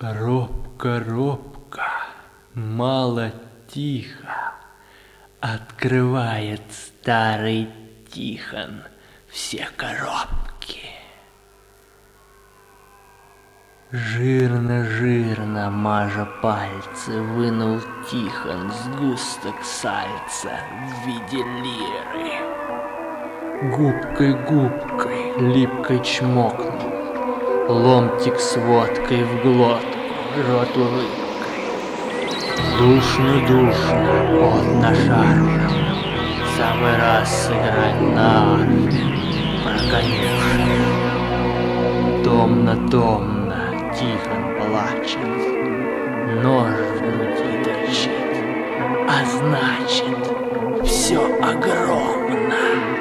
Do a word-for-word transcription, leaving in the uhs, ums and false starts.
Робко, робко, мало тихо, открывает старый Тихон все коробки. Жирно-жирно, мажа пальцы, вынул Тихон сгусток сальца в виде лиры. Губкой-губкой, липкой чмокнул, ломтик с водкой в глотку, рот улыбкой. Душно-душно, потно жарко, самый раз сыграть на арфе про конюшню. Томно-томно Тихон плачет, нож в груди торчит, а значит, все огромно.